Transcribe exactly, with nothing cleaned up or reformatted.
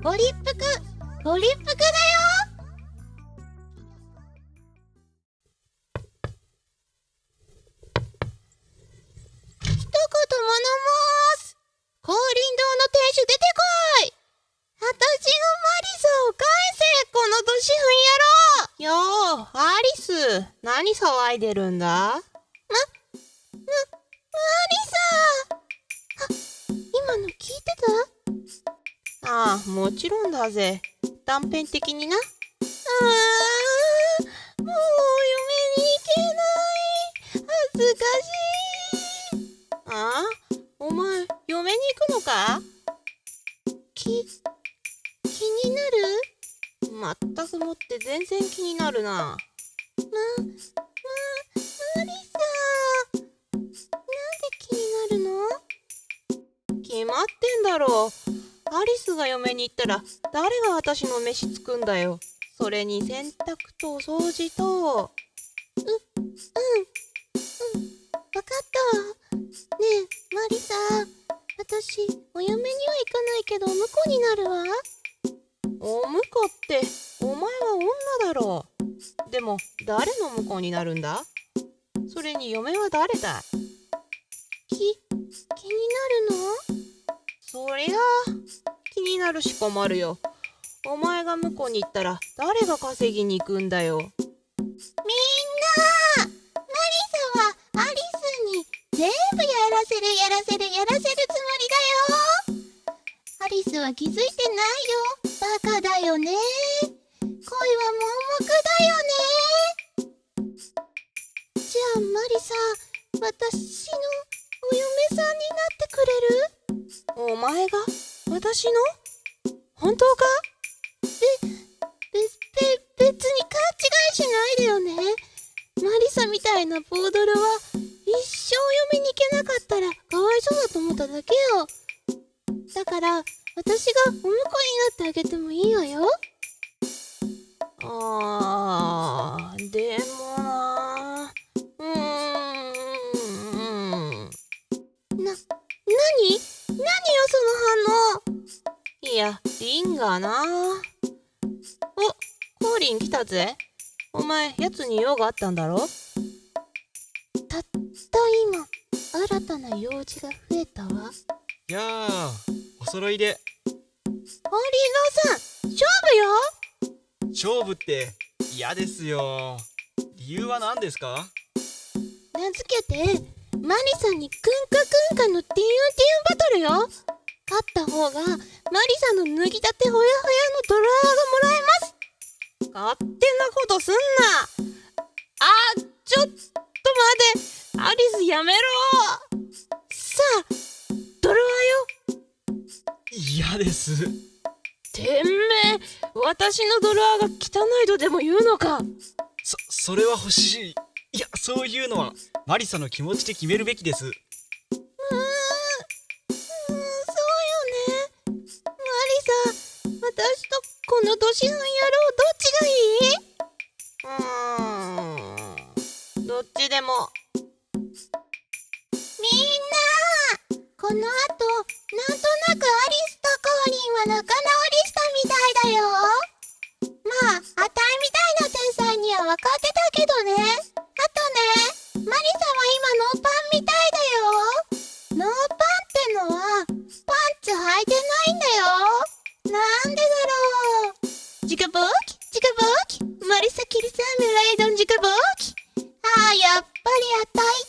ご立腹、ご立腹だよ。一言物申す。光林堂の亭主出てこい。私のマリサを返せ、この年糞野郎。よー、アリス、何騒いでるんだ？ま、ま、マリサ。あ、今の聞いてた？ああ、もちろんだぜ。断片的にな。ああ、もう嫁に行けない。恥ずかしい。ああ、お前、嫁に行くのか？き、気になる？まったくもって全然気になるな。ま、ま、マリサ。なんで気になるの？決まってんだろう。アリスが嫁に行ったら誰が私の飯つくんだよ。それに洗濯とお掃除と。う、うん、うん、わかったわ。ねえ、マリサ、私、お嫁には行かないけど、お婿になるわ。お婿って、お前は女だろう。でも、誰の婿になるんだ？それに嫁は誰だ？き、気になるの？そりゃあ、気になるし困るよ。お前が婿に行ったら誰が稼ぎに行くんだよ。みんな、マリサはアリスに全部やらせるやらせるやらせるつもりだよ。アリスは気づいてないよ。バカだよね。恋は盲目だよね。じゃあマリサ、私のお嫁さんになってくれる？お前が私の？本当か？べ、べ、べ、別に勘違いしないでよね。マリサみたいなボードルは一生嫁に行けなかったらかわいそうだと思っただけよ。だから私がお婿になってあげてもいいわよ。あー、でもなー。うーん。な、なに？なによその反応。いや、リンがな。お、コーリン来たぜ。お前、やつに用があったんだろ？たった今、新たな用事が増えたわ。 やあ、お揃いで。 コーリン堂さん、勝負よ。 勝負って嫌ですよ。理由は何ですか？ 名付けて、マリさんにクンカクンカのティーンティーンバトルよ。勝った方がマリサの脱ぎたてほやほやのドラーがもらえます。勝手なことすんな。あ、ちょっと待て。アリスやめろ。さあ、ドラーよ。 嫌です。 てめえ、私のドラーが汚いとでも言うのか？ そ、それは欲しい。いや、そういうのはマリサの気持ちで決めるべきです。 うーん、うーん、そうよね。マリサ、私とこの年の野郎どっちがいい？うーん、どっちでも。みんな、この後、なんとなくアリスとコーリンは仲直りしたみたいだよ。まあ、あたいみたいな天才には分かってたけどね。あとね、マリサは今ノーパンみたいだよ。ノーパンってのは、パンツ履いてないんだよ。なんでだろう。ジカボーキ、ジカボーキ、マリサキリサムライドンジカボーキ。ああ、やっぱりあたい